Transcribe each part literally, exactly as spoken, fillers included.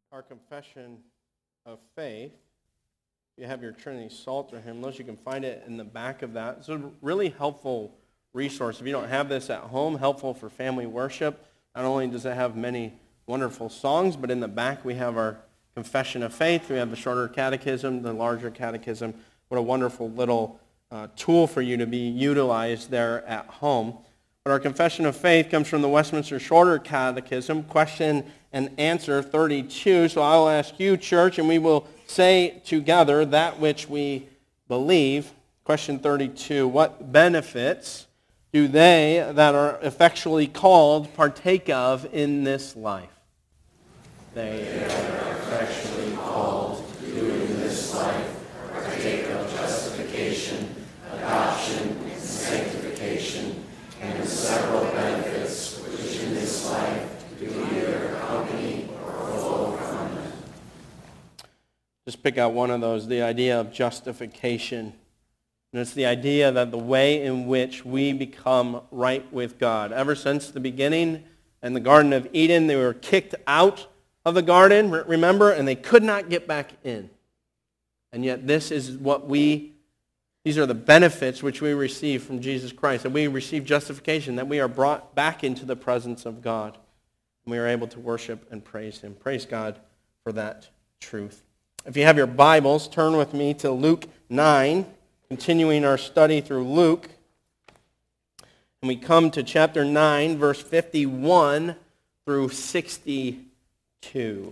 our confession of faith. If you have your Trinity Psalter hymnals, you can find it in the back of that. It's a really helpful resource. If you don't have this at home, helpful for family worship. Not only does it have many wonderful songs, but in the back we have our confession of faith. We have the shorter catechism, the larger catechism. What a wonderful little uh, tool for you to be utilized there at home. But our confession of faith comes from the Westminster Shorter Catechism, question and answer thirty-two. So I'll ask you, church, and we will say together that which we believe. Question thirty-two, what benefits do they that are effectually called partake of in this life? They that are effectually called do in this life partake of justification, adoption, and sanctification, and the several benefits which in this life do either accompany or flow from them. Just pick out one of those, the idea of justification. And it's the idea that the way in which we become right with God. Ever since the beginning in the Garden of Eden, they were kicked out of the garden, remember, and they could not get back in. And yet this is what we, these are the benefits which we receive from Jesus Christ. That we receive justification, that we are brought back into the presence of God. And we are able to worship and praise Him. Praise God for that truth. If you have your Bibles, turn with me to Luke nine. Continuing our study through Luke, and we come to chapter nine, verse fifty-one through sixty-two.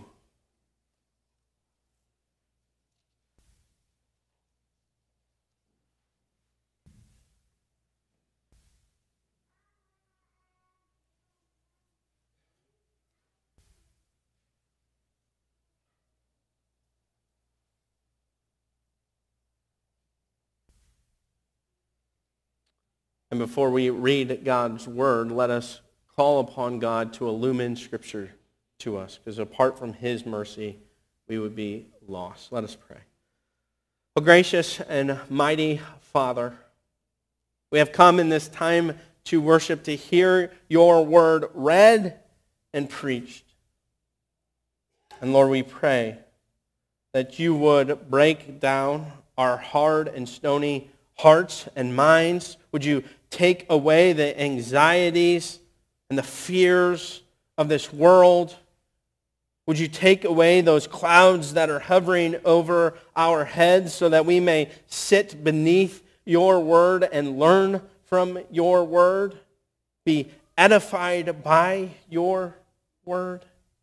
And before we read God's word, let us call upon God to illumine Scripture to us, because apart from His mercy, we would be lost. Let us pray. O gracious and mighty Father, we have come in this time to worship, to hear your word read and preached. And Lord, we pray that you would break down our hard and stony hearts and minds. Would you take away the anxieties and the fears of this world? Would you take away those clouds that are hovering over our heads so that we may sit beneath your word and learn from your word, be edified by your word?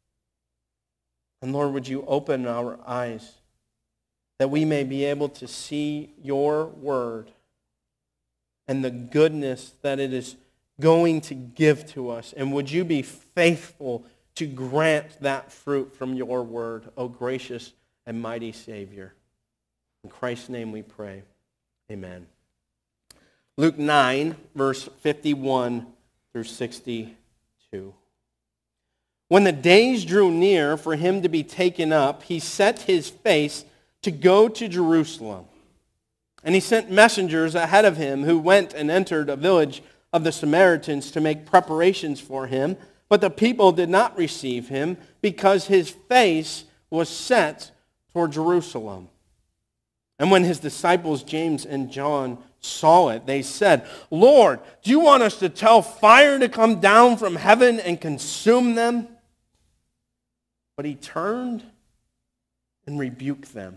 And Lord, would you open our eyes that we may be able to see your word and the goodness that it is going to give to us. And would you be faithful to grant that fruit from your word, O gracious and mighty Savior. In Christ's name we pray. Amen. Luke nine, verse fifty-one through sixty-two. When the days drew near for him to be taken up, he set his face to go to Jerusalem. And he sent messengers ahead of him who went and entered a village of the Samaritans to make preparations for him. But the people did not receive him because his face was set toward Jerusalem. And when his disciples James and John saw it, they said, "Lord, do you want us to tell fire to come down from heaven and consume them?" But he turned and rebuked them.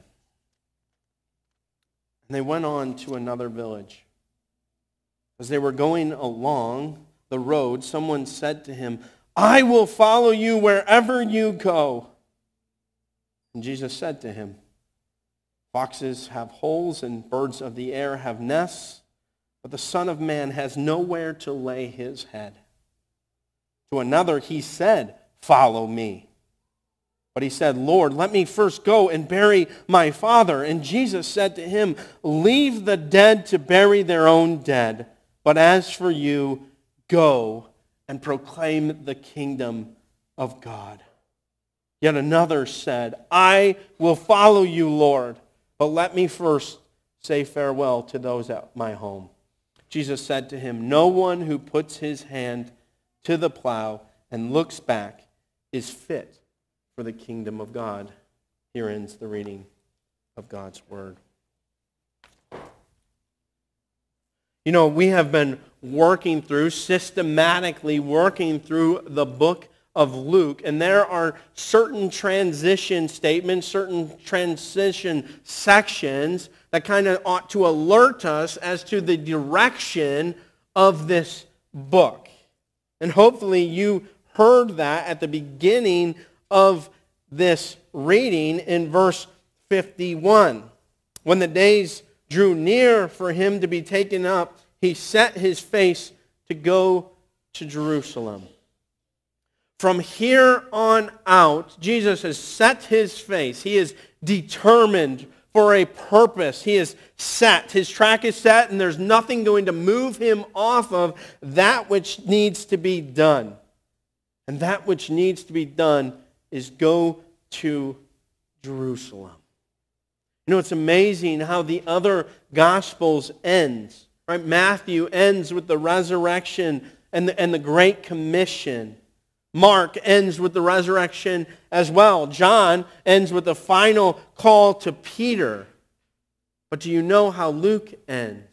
And they went on to another village. As they were going along the road, someone said to him, "I will follow you wherever you go." And Jesus said to him, "Foxes have holes and birds of the air have nests, but the Son of Man has nowhere to lay his head." To another he said, "Follow me." But he said, "Lord, let me first go and bury my father." And Jesus said to him, "Leave the dead to bury their own dead. But as for you, go and proclaim the kingdom of God." Yet another said, "I will follow you, Lord, but let me first say farewell to those at my home." Jesus said to him, "No one who puts his hand to the plow and looks back is fit for the kingdom of God. Here ends the reading of God's word. You know, we have been working through, systematically working through the book of Luke, and there are certain transition statements, certain transition sections that kind of ought to alert us as to the direction of this book. And hopefully you heard that at the beginning of this reading in verse fifty-one. When the days drew near for him to be taken up, he set his face to go to Jerusalem. From here on out, Jesus has set his face. He is determined for a purpose. He is set. His track is set, and there's nothing going to move him off of that which needs to be done. And that which needs to be done is go to Jerusalem. You know, it's amazing how the other Gospels ends. Right? Matthew ends with the resurrection and the, and the Great Commission. Mark ends with the resurrection as well. John ends with the final call to Peter. But do you know how Luke ends?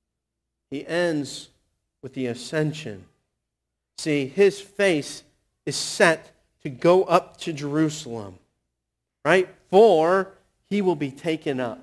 He ends with the ascension. See, his face is set to go up to Jerusalem, right? For he will be taken up.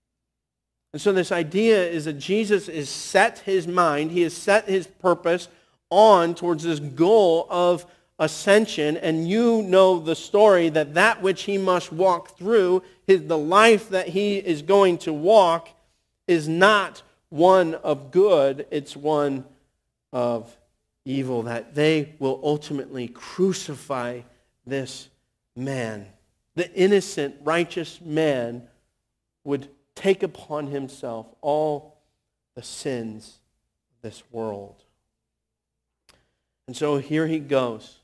And so this idea is that Jesus has set his mind, he has set his purpose on towards this goal of ascension, and you know the story that that which he must walk through, his, the life that he is going to walk, is not one of good, it's one of evil, that they will ultimately crucify this man. The innocent, righteous man would take upon himself all the sins of this world. And so here he goes.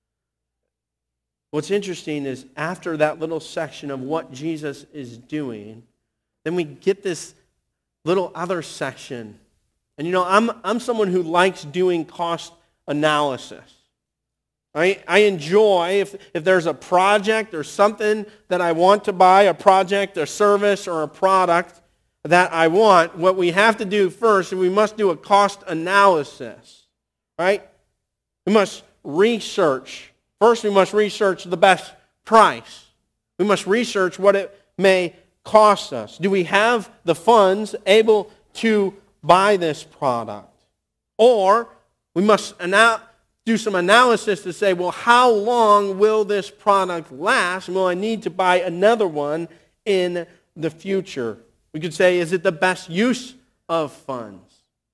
What's interesting is after that little section of what Jesus is doing, then we get this little other section. And you know, I'm I'm someone who likes doing cost analysis. Right? I enjoy, if, if there's a project or something that I want to buy, a project, a service, or a product that I want, what we have to do first is we must do a cost analysis. Right? We must research. First, we must research the best price. We must research what it may cost us. Do we have the funds able to buy this product? Or we must ana- do some analysis to say, well, how long will this product last? Will I need to buy another one in the future? We could say, is it the best use of funds?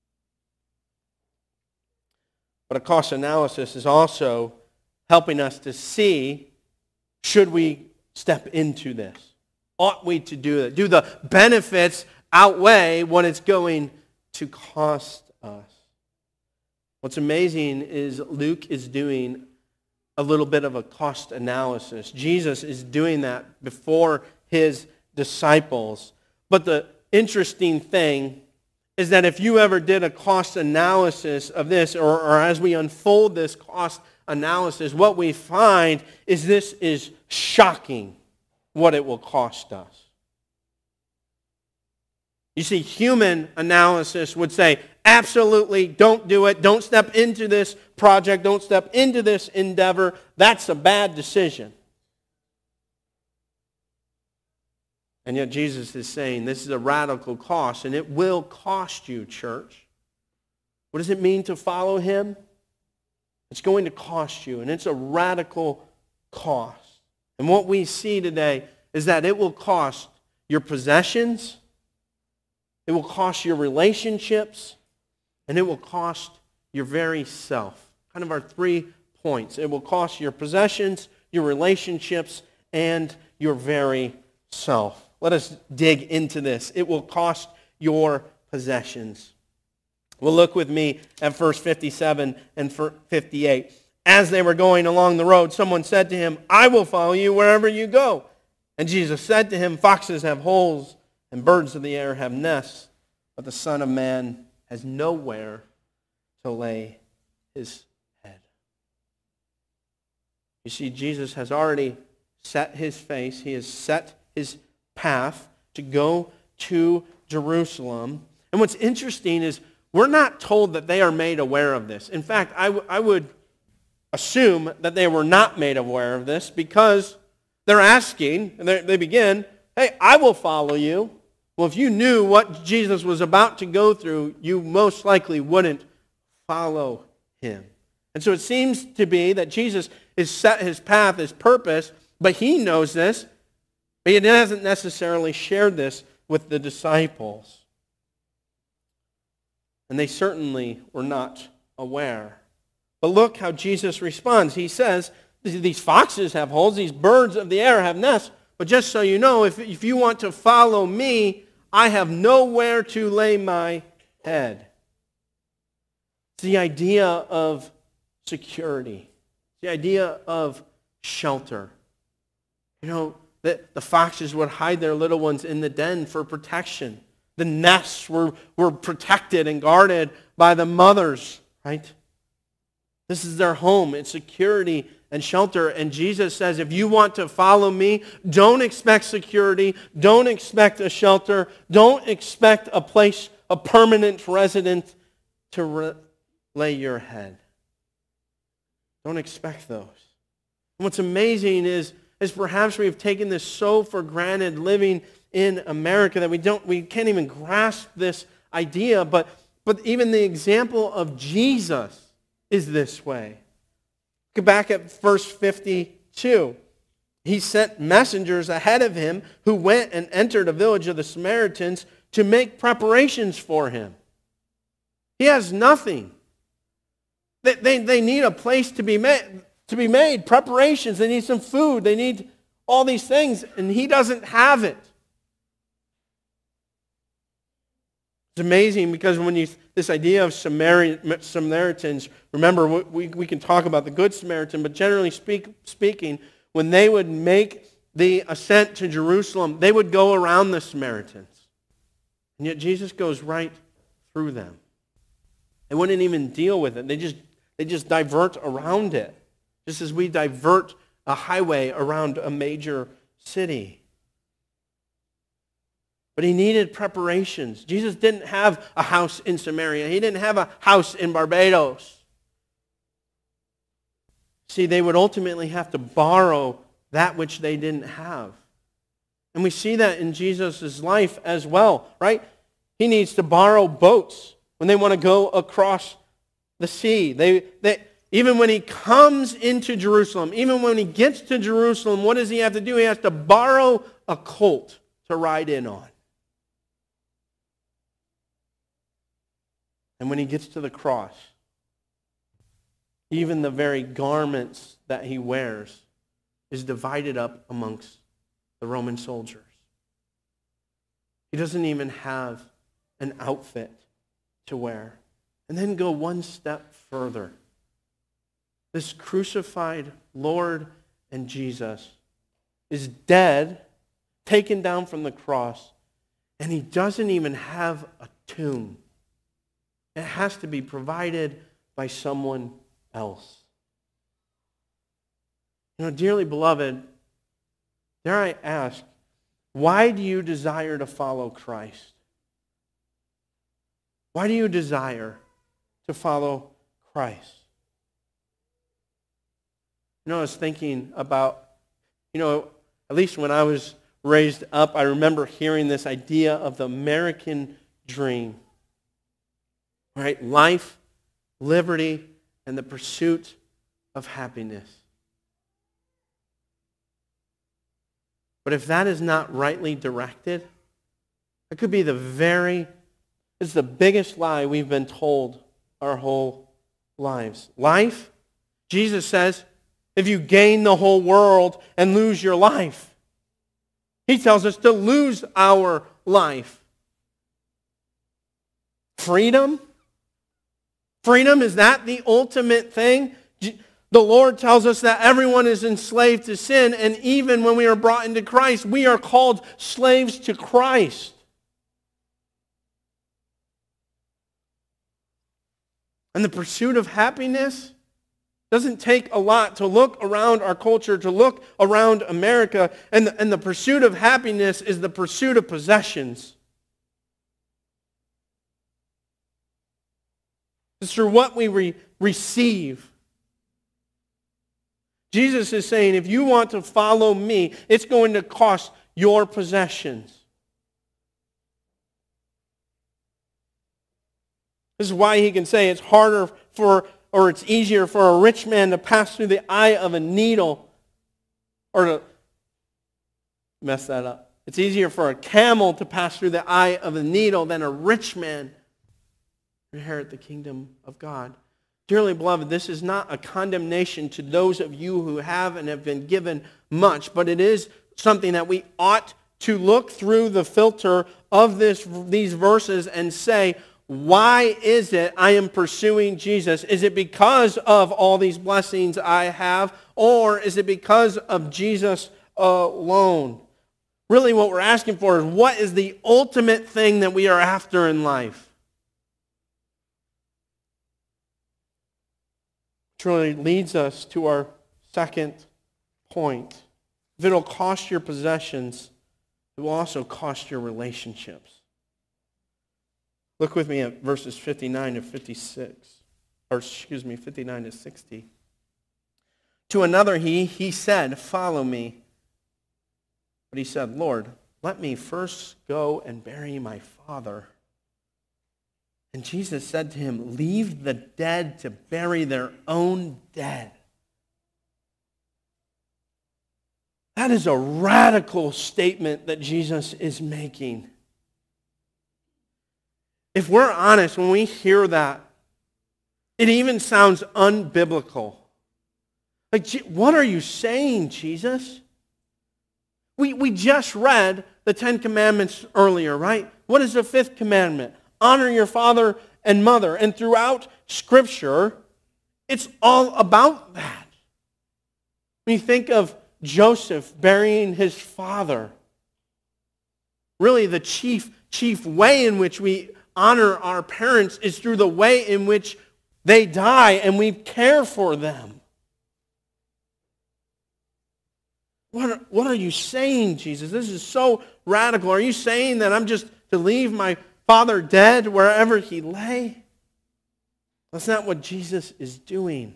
But a cost analysis is also helping us to see, should we step into this? Ought we to do it? Do the benefits outweigh what it's going to cost us? What's amazing is Luke is doing a little bit of a cost analysis. Jesus is doing that before his disciples. But the interesting thing is that if you ever did a cost analysis of this, or, or as we unfold this cost analysis, what we find is this is shocking what it will cost us. You see, human analysis would say, absolutely, don't do it. Don't step into this project. Don't step into this endeavor. That's a bad decision. And yet Jesus is saying this is a radical cost, and it will cost you, church. What does it mean to follow him? It's going to cost you, and it's a radical cost. And what we see today is that it will cost your possessions, it will cost your relationships, and it will cost your very self. Kind of our three points. It will cost your possessions, your relationships, and your very self. Let us dig into this. It will cost your possessions. Well, look with me at verse fifty-seven and fifty-eight. As they were going along the road, someone said to him, I will follow you wherever you go. And Jesus said to him, foxes have holes and birds of the air have nests, but the Son of Man has nowhere to lay his head. You see, Jesus has already set his face, he has set his path to go to Jerusalem. And what's interesting is we're not told that they are made aware of this. In fact, I, w- I would assume that they were not made aware of this because they're asking, and they begin, hey, I will follow you. Well, if you knew what Jesus was about to go through, you most likely wouldn't follow him. And so it seems to be that Jesus has set his path, his purpose, but he knows this, but he hasn't necessarily shared this with the disciples. And they certainly were not aware. But look how Jesus responds. He says, these foxes have holes, these birds of the air have nests, but just so you know, if, if you want to follow me, I have nowhere to lay my head. It's the idea of security. It's the idea of shelter. You know, the, the foxes would hide their little ones in the den for protection. The nests were, were protected and guarded by the mothers, right? This is their home. It's security and shelter. And Jesus says, if you want to follow me, don't expect security. Don't expect a shelter. Don't expect a place, a permanent residence to re- lay your head. Don't expect those. And what's amazing is, is perhaps we've taken this so for granted living in America that we don't, we can't even grasp this idea. But, but even the example of Jesus is this way. Look back at verse fifty-two. He sent messengers ahead of him who went and entered a village of the Samaritans to make preparations for him. He has nothing. They, they, they need a place to be made, to be made, preparations. They need some food. They need all these things, and he doesn't have it. It's amazing because when you, this idea of Samari, Samaritans, remember, we, we can talk about the Good Samaritan, but generally speak, speaking, when they would make the ascent to Jerusalem, they would go around the Samaritans. And yet Jesus goes right through them. They wouldn't even deal with it. They just, they just divert around it, just as we divert a highway around a major city. But he needed preparations. Jesus didn't have a house in Samaria. He didn't have a house in Barbados. See, they would ultimately have to borrow that which they didn't have. And we see that in Jesus' life as well, right? He needs to borrow boats when they want to go across the sea. They, they, even when he comes into Jerusalem, even when he gets to Jerusalem, what does he have to do? He has to borrow a colt to ride in on. And when he gets to the cross, even the very garments that he wears is divided up amongst the Roman soldiers. He doesn't even have an outfit to wear. And then go one step further. This crucified Lord and Jesus is dead, taken down from the cross, and he doesn't even have a tomb. It has to be provided by someone else. You know, dearly beloved, dare I ask, why do you desire to follow Christ? Why do you desire to follow Christ? You know, I was thinking about, you know, at least when I was raised up, I remember hearing this idea of the American dream. Right? Life, liberty, and the pursuit of happiness. But if that is not rightly directed, it could be the very, it's the biggest lie we've been told our whole lives. Life, Jesus says, if you gain the whole world and lose your life. He tells us to lose our life. Freedom? Freedom, is that the ultimate thing? The Lord tells us that everyone is enslaved to sin, and even when we are brought into Christ, we are called slaves to Christ. And the pursuit of happiness? Doesn't take a lot to look around our culture, to look around America, and the, and the pursuit of happiness is the pursuit of possessions. It's through what we re- receive. Jesus is saying, if you want to follow me, it's going to cost your possessions. This is why he can say it's harder for, or it's easier for a rich man to pass through the eye of a needle, or to mess that up. It's easier for a camel to pass through the eye of a needle than a rich man to inherit the kingdom of God. Dearly beloved, this is not a condemnation to those of you who have and have been given much, but it is something that we ought to look through the filter of this, these verses and say, why is it I am pursuing Jesus? Is it because of all these blessings I have, or is it because of Jesus alone? Really what we're asking for is, what is the ultimate thing that we are after in life? Which really leads us to our second point. If it'll cost your possessions, it will also cost your relationships. Look with me at verses fifty-nine to fifty-six, or excuse me, fifty-nine to sixty. To another he, he said, follow me. But he said, Lord, let me first go and bury my father. And Jesus said to him, leave the dead to bury their own dead. That is a radical statement that Jesus is making. If we're honest, when we hear that, it even sounds unbiblical. Like, what are you saying, Jesus? We, we just read the Ten Commandments earlier, right? What is the fifth commandment? Honor your father and mother. And throughout Scripture, it's all about that. When you think of Joseph burying his father, really the chief, chief way in which we honor our parents is through the way in which they die and we care for them. What are, what are you saying, Jesus? This is so radical. Are you saying that I'm just to leave my father dead wherever he lay? That's not what Jesus is doing.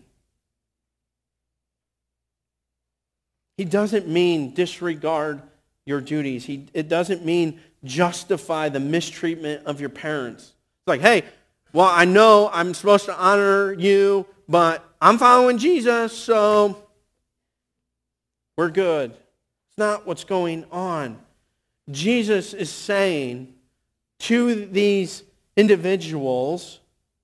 He doesn't mean disregard your duties. He, it doesn't mean justify the mistreatment of your parents. It's like, hey, well, I know I'm supposed to honor you, but I'm following Jesus, so we're good. It's not what's going on. Jesus is saying to these individuals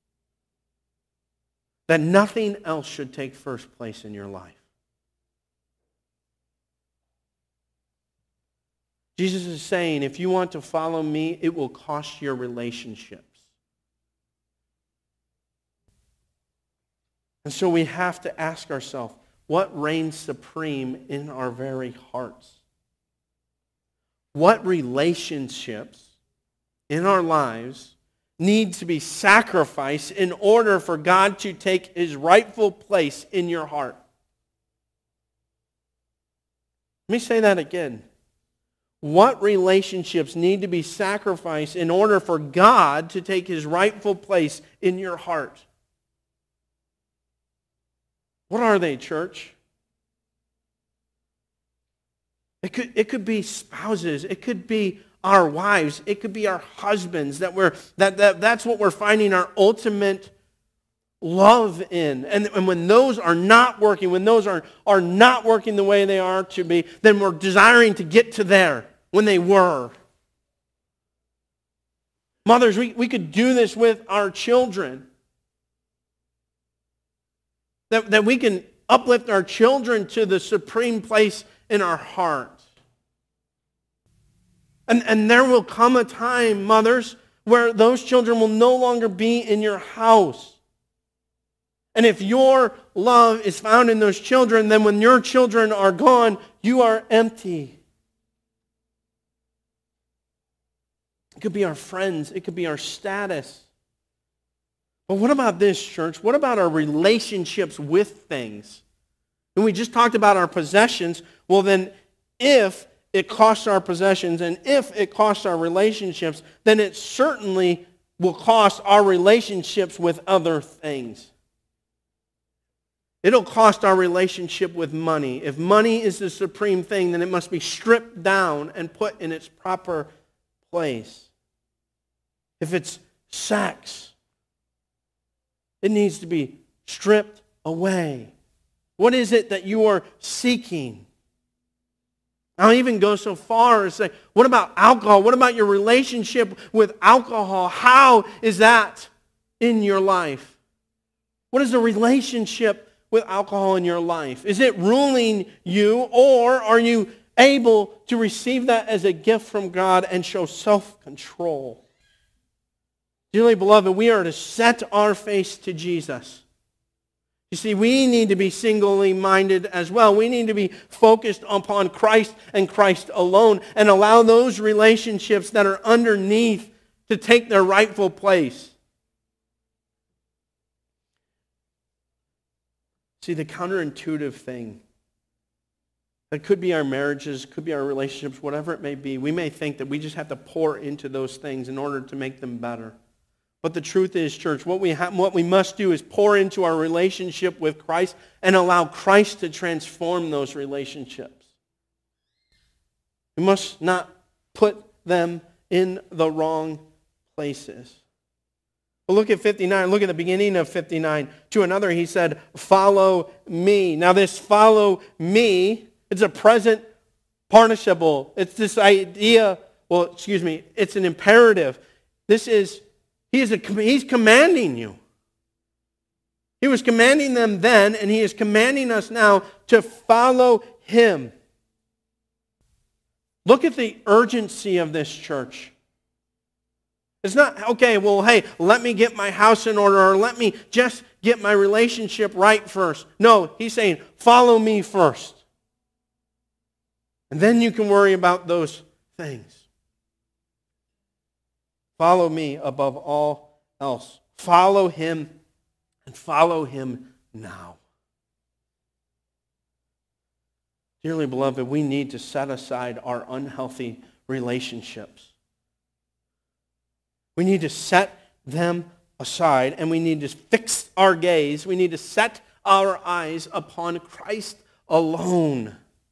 that nothing else should take first place in your life. Jesus is saying, if you want to follow me, it will cost your relationships. And so we have to ask ourselves, what reigns supreme in our very hearts? What relationships in our lives need to be sacrificed in order for God to take his rightful place in your heart? Let me say that again. What relationships need to be sacrificed in order for God to take his rightful place in your heart? What are they, church? It could, it could be spouses. It could be our wives. It could be our husbands. That we're that, that that's what we're finding our ultimate love in. And, and when those are not working, when those are, are not working the way they are to be, then we're desiring to get to there when they were. Mothers, we, we could do this with our children. That, that we can uplift our children to the supreme place in our heart. And, and there will come a time, mothers, where those children will no longer be in your house. And if your love is found in those children, then when your children are gone, you are empty. It could be our friends. It could be our status. But what about this, church? What about our relationships with things? And we just talked about our possessions. Well, then, if it costs our possessions and if it costs our relationships, then it certainly will cost our relationships with other things. It'll cost our relationship with money. If money is the supreme thing, then it must be stripped down and put in its proper place. If it's sex, it needs to be stripped away. What is it that you are seeking? I'll even go so far as say, what about alcohol? What about your relationship with alcohol? How is that in your life? What is the relationship with alcohol in your life? Is it ruling you, or are you able to receive that as a gift from God and show self-control? Dearly beloved, we are to set our face to Jesus. You see, we need to be singly minded as well. We need to be focused upon Christ and Christ alone and allow those relationships that are underneath to take their rightful place. See, the counterintuitive thing, that could be our marriages, could be our relationships, whatever it may be. We may think that we just have to pour into those things in order to make them better. But the truth is, church, what we ha- what we must do is pour into our relationship with Christ and allow Christ to transform those relationships. We must not put them in the wrong places. Well, look at fifty-nine. Look at the beginning of fifty-nine. To another he said, follow me. Now this follow me, it's a present participle. It's this idea, well, excuse me, it's an imperative. This is He is a, he's commanding you. He was commanding them then, and he is commanding us now to follow him. Look at the urgency of this church. It's not, okay, well, hey, let me get my house in order, or let me just get my relationship right first. No, he's saying, follow me first. And then you can worry about those things. Follow me above all else. Follow him, and follow him now. Dearly beloved, we need to set aside our unhealthy relationships. We need to set them aside, and we need to fix our gaze. We need to set our eyes upon Christ alone.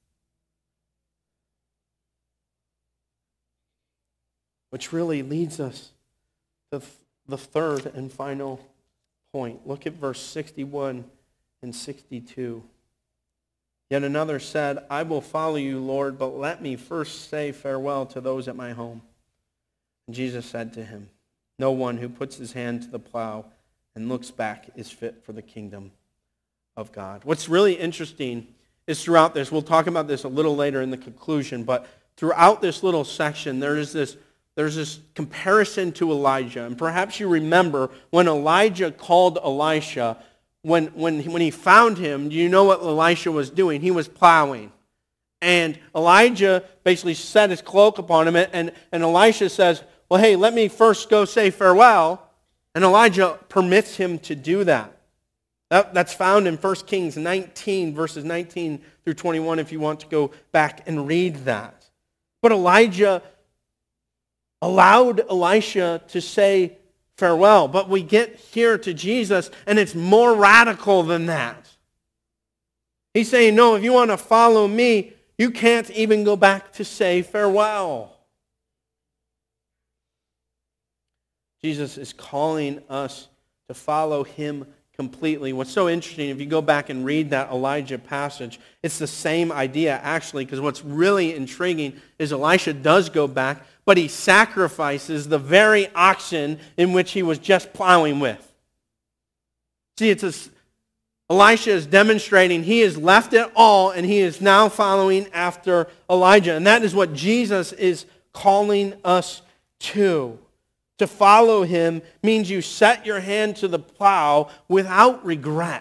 Which really leads us to the third and final point. Look at verse sixty-one and sixty-two. Yet another said, I will follow you, Lord, but let me first say farewell to those at my home. And Jesus said to him, no one who puts his hand to the plow and looks back is fit for the kingdom of God. What's really interesting is throughout this, we'll talk about this a little later in the conclusion, but throughout this little section, there is this There's this comparison to Elijah. And perhaps you remember when Elijah called Elisha, when, when, when he found him, do you know what Elisha was doing? He was plowing. And Elijah basically set his cloak upon him, and, and Elisha says, well, hey, let me first go say farewell. And Elijah permits him to do that. that that's found in First Kings nineteen, verses nineteen through twenty-one, if you want to go back and read that. But Elijah allowed Elisha to say farewell. But we get here to Jesus, and it's more radical than that. He's saying, no, if you want to follow me, you can't even go back to say farewell. Jesus is calling us to follow him completely. What's so interesting, if you go back and read that Elijah passage, it's the same idea actually, because what's really intriguing is Elisha does go back, but he sacrifices the very oxen in which he was just plowing with. See, it's a, Elisha is demonstrating he has left it all and he is now following after Elijah. And that is what Jesus is calling us to. To follow him means you set your hand to the plow without regret.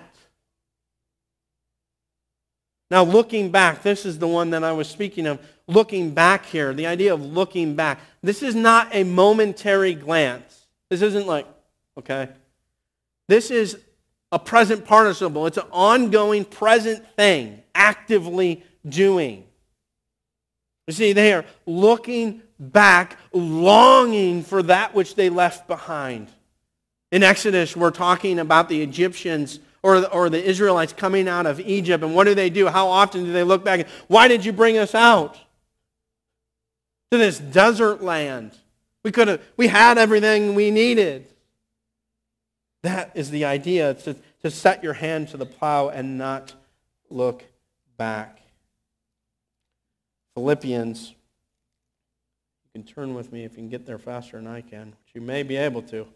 Now, looking back, this is the one that I was speaking of. Looking back here, the idea of looking back. This is not a momentary glance. This isn't like, okay, This is a present participle. It's an ongoing present thing, actively doing. You see, they are looking back, longing for that which they left behind. In Exodus, we're talking about the Egyptians or, or the Israelites coming out of Egypt. And what do they do? How often do they look back and, why did you bring us out to this desert land? We could have, we had everything we needed. That is the idea, to, to set your hand to the plow and not look back. Philippians, you can turn with me if you can get there faster than I can, which you may be able to.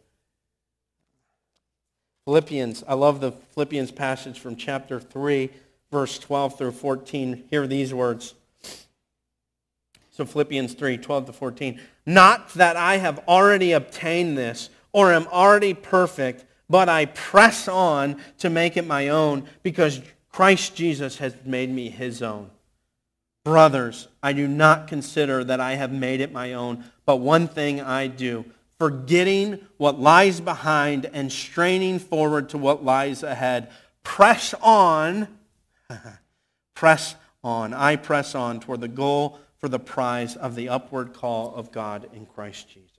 Philippians, I love the Philippians passage from chapter three, verse twelve through fourteen. Hear these words. So Philippians three, twelve to fourteen. Not that I have already obtained this or am already perfect, but I press on to make it my own because Christ Jesus has made me his own. Brothers, I do not consider that I have made it my own, but one thing I do, forgetting what lies behind and straining forward to what lies ahead. Press on, press on. I press on toward the goal for the prize of the upward call of God in Christ Jesus.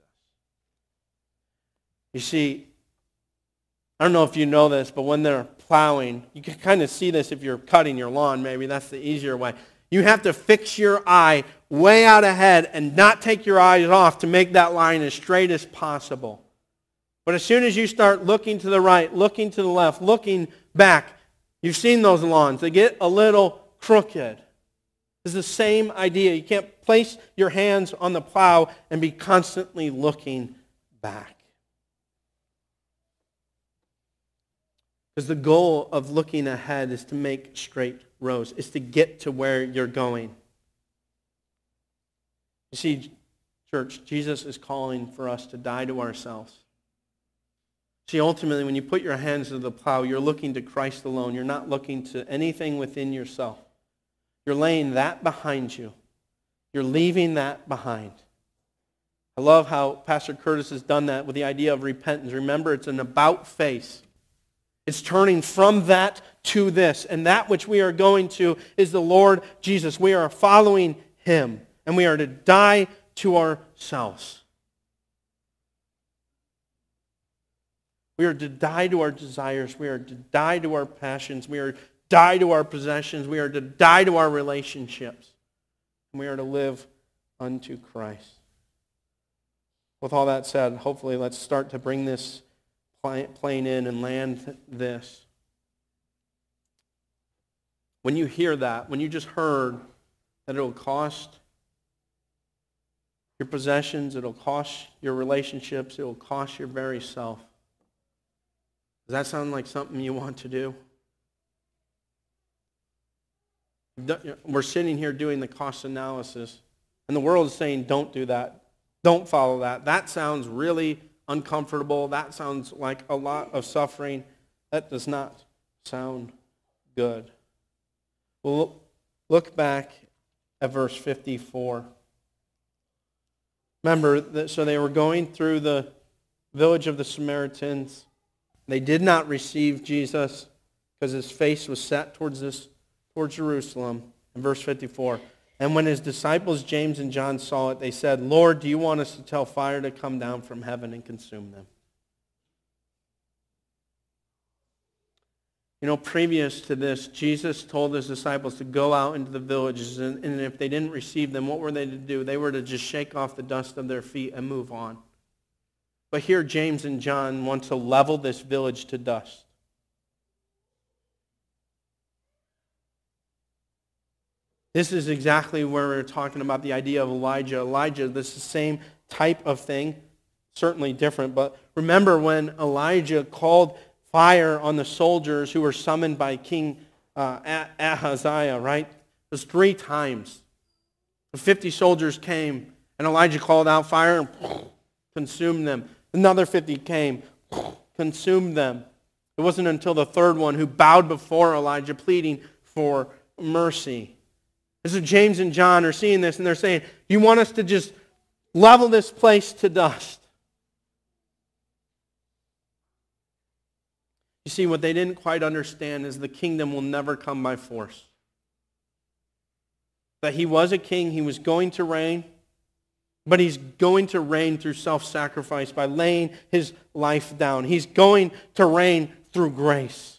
You see, I don't know if you know this, but when they're plowing, you can kind of see this if you're cutting your lawn, maybe that's the easier way. You have to fix your eye way out ahead and not take your eyes off to make that line as straight as possible. But as soon as you start looking to the right, looking to the left, looking back, you've seen those lawns. They get a little crooked. It's the same idea. You can't place your hands on the plow and be constantly looking back. Because the goal of looking ahead is to make straight roads, is to get to where you're going. You see, church, Jesus is calling for us to die to ourselves. See, ultimately, when you put your hands to the plow, you're looking to Christ alone. You're not looking to anything within yourself. You're laying that behind you. You're leaving that behind. I love how Pastor Curtis has done that with the idea of repentance. Remember, it's an about face. It's turning from that to this. And that which we are going to is the Lord Jesus. We are following him. And we are to die to ourselves. We are to die to our desires. We are to die to our passions. We are to die to our possessions. We are to die to our relationships. And we are to live unto Christ. With all that said, hopefully let's start to bring this plane in and land this. When you hear that, when you just heard that it'll cost your possessions, it'll cost your relationships, it'll cost your very self. Does that sound like something you want to do? We're sitting here doing the cost analysis, and the world is saying, don't do that. Don't follow that. That sounds really uncomfortable. That sounds like a lot of suffering. That does not sound good. Well, look back at verse fifty-four. Remember, that, so they were going through the village of the Samaritans. They did not receive Jesus because his face was set towards this, towards Jerusalem. In verse fifty-four, and when his disciples James and John saw it, they said, Lord, do you want us to tell fire to come down from heaven and consume them? You know, previous to this, Jesus told his disciples to go out into the villages, and, and if they didn't receive them, what were they to do? They were to just shake off the dust of their feet and move on. But here James and John want to level this village to dust. This is exactly where we're talking about the idea of Elijah. Elijah, this is the same type of thing, certainly different, but remember when Elijah called fire on the soldiers who were summoned by King uh, Ahaziah, right? It was three times. The fifty soldiers came, and Elijah called out fire and consumed them. Another fifty came, consumed them. It wasn't until the third one who bowed before Elijah, pleading for mercy. And so James and John are seeing this, and they're saying, you want us to just level this place to dust? You see, what they didn't quite understand is the kingdom will never come by force. That he was a king, he was going to reign, but he's going to reign through self-sacrifice by laying his life down. He's going to reign through grace.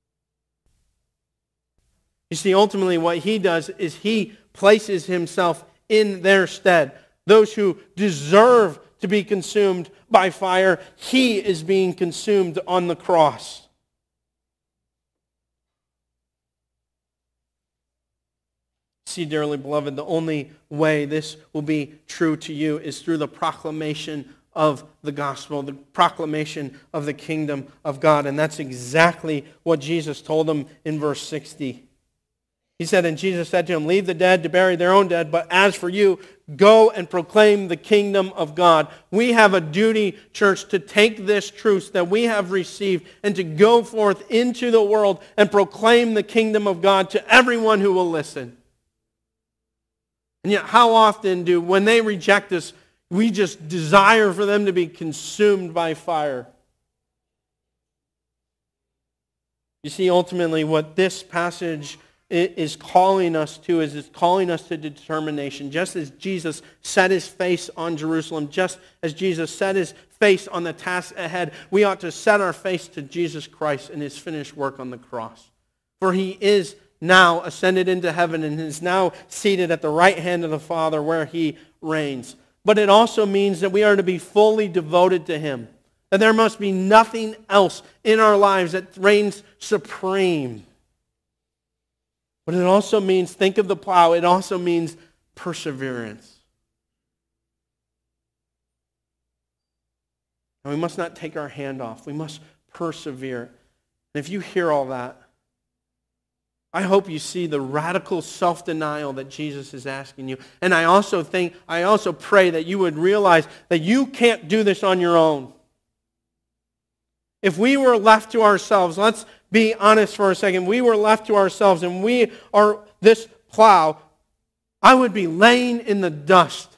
You see, ultimately what he does is he places himself in their stead. Those who deserve to be consumed by fire, he is being consumed on the cross. See, dearly beloved, the only way this will be true to you is through the proclamation of the gospel, the proclamation of the kingdom of God. And that's exactly what Jesus told them in verse sixty. He said, and Jesus said to him, leave the dead to bury their own dead, but as for you, go and proclaim the kingdom of God. We have a duty, church, to take this truth that we have received and to go forth into the world and proclaim the kingdom of God to everyone who will listen. And yet, how often do, when they reject us, we just desire for them to be consumed by fire? You see, ultimately, what this passage is calling us to is it's calling us to determination. Just as Jesus set his face on Jerusalem, just as Jesus set his face on the task ahead, we ought to set our face to Jesus Christ and his finished work on the cross. For he is now ascended into heaven and is now seated at the right hand of the Father where he reigns. But it also means that we are to be fully devoted to him. That there must be nothing else in our lives that reigns supreme. But it also means, think of the plow, it also means perseverance. And we must not take our hand off. We must persevere. And if you hear all that, I hope you see the radical self-denial that Jesus is asking you. And I also think, I also pray that you would realize that you can't do this on your own. If we were left to ourselves, let's be honest for a second, we were left to ourselves and we are this plow, I would be laying in the dust.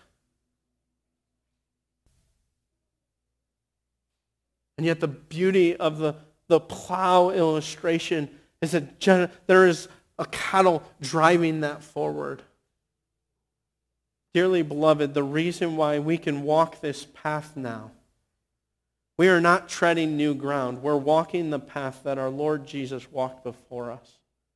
And yet the beauty of the, the plow illustration is that there is a cattle driving that forward. Dearly beloved, the reason why we can walk this path now, we are not treading new ground. We're walking the path that our Lord Jesus walked before us.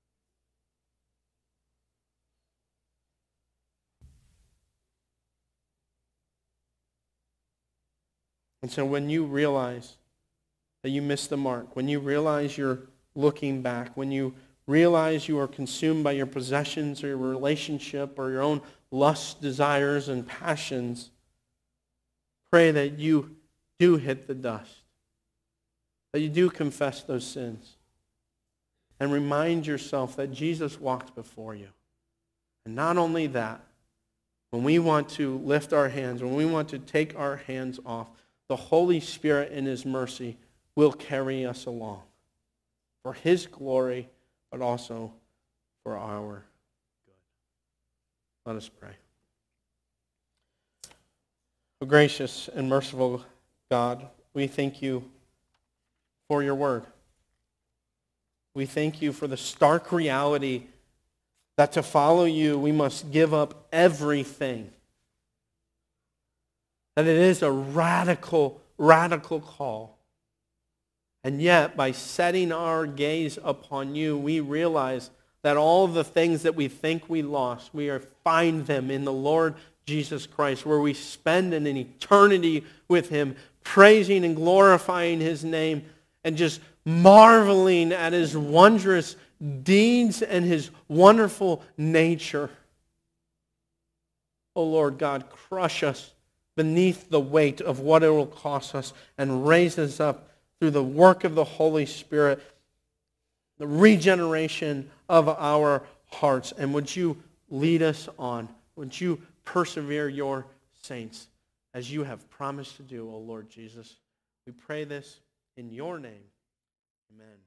And so when you realize that you missed the mark, when you realize you're looking back, when you realize you are consumed by your possessions or your relationship or your own lusts, desires, and passions, pray that you do hit the dust, that you do confess those sins, and remind yourself that Jesus walked before you. And not only that, when we want to lift our hands, when we want to take our hands off, the Holy Spirit in his mercy will carry us along for his glory, but also for our good. Let us pray. O gracious and merciful God, we thank you for your word. We thank you for the stark reality that to follow you, we must give up everything. That it is a radical, radical call. And yet, by setting our gaze upon you, we realize that all the things that we think we lost, we are find them in the Lord Jesus Christ, where we spend an eternity with him, praising and glorifying his name, and just marveling at his wondrous deeds and his wonderful nature. Oh Lord God, crush us beneath the weight of what it will cost us and raise us up through the work of the Holy Spirit, the regeneration of our hearts. And would you lead us on? Would you persevere your saints as you have promised to do, O Lord Jesus? We pray this in your name. Amen.